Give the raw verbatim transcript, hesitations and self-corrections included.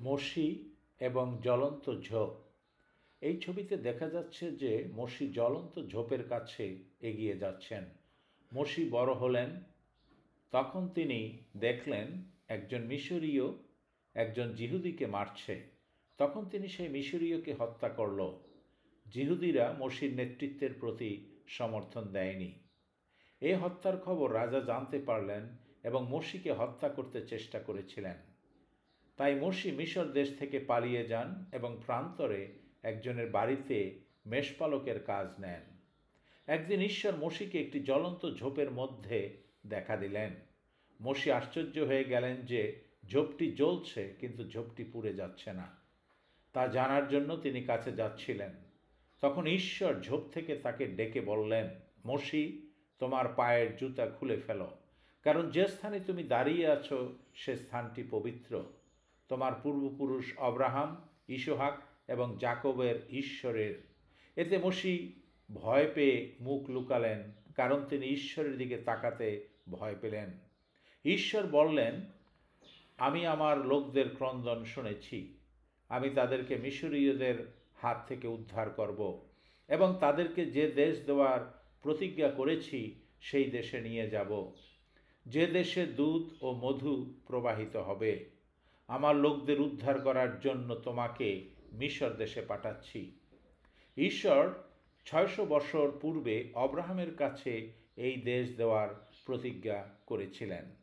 মোশি এবং জ্বলন্ত ঝোপ। এই ছবিতে দেখা যাচ্ছে যে মোশি জ্বলন্ত ঝোপের কাছে এগিয়ে যাচ্ছেন। মোশি বড় হলেন, তখন তিনি দেখলেন একজন মিশরীয় একজন জিহুদিকে মারছে। তখন তিনি সেই মিশরীয়কে হত্যা করল। জিহুদিরা মোশির নেতৃত্বের প্রতি সমর্থন দেয়নি। এই হত্যার খবর রাজা জানতে পারলেন এবং মোশিকে হত্যা করতে চেষ্টা করেছিলেন। তাই মোশি মিশর দেশ থেকে পালিয়ে যান এবং প্রান্তরে একজনের বাড়িতে মেষপালকের কাজ নেন। একদিন ঈশ্বর মোশিকে একটি জ্বলন্ত ঝোপের মধ্যে দেখা দিলেন। মোশি আশ্চর্য হয়ে গেলেন যে ঝোপটি জ্বলছে কিন্তু ঝোপটি পুড়ে যাচ্ছে না। তা জানার জন্য তিনি কাছে যাচ্ছিলেন। তখন ঈশ্বর ঝোপ থেকে তাকে ডেকে বললেন, মোশি, তোমার পায়ের জুতা খুলে ফেলো, কারণ যে স্থানে তুমি দাঁড়িয়ে আছো সে স্থানটি পবিত্র। তোমার পূর্বপুরুষ অব্রাহাম, ইসহাক এবং যাকবের ঈশ্বরের। এতে মোশি ভয় পেয়ে মুখ লুকালেন, কারণ তিনি ঈশ্বরের দিকে তাকাতে ভয় পেলেন। ঈশ্বর বললেন, আমি আমার লোকদের ক্রন্দন শুনেছি। আমি তাদেরকে মিশরীয়দের হাত থেকে উদ্ধার করব এবং তাদেরকে যে দেশ দেওয়ার প্রতিজ্ঞা করেছি সেই দেশে নিয়ে যাব, যে দেশে দুধ ও মধু প্রবাহিত হবে। আমার লোকদের উদ্ধার করার জন্য তোমাকে মিশর দেশে পাঠাচ্ছি। ঈশ্বর ছয়শো বছর পূর্বে অব্রাহামের কাছে এই দেশ দেওয়ার প্রতিজ্ঞা করেছিলেন।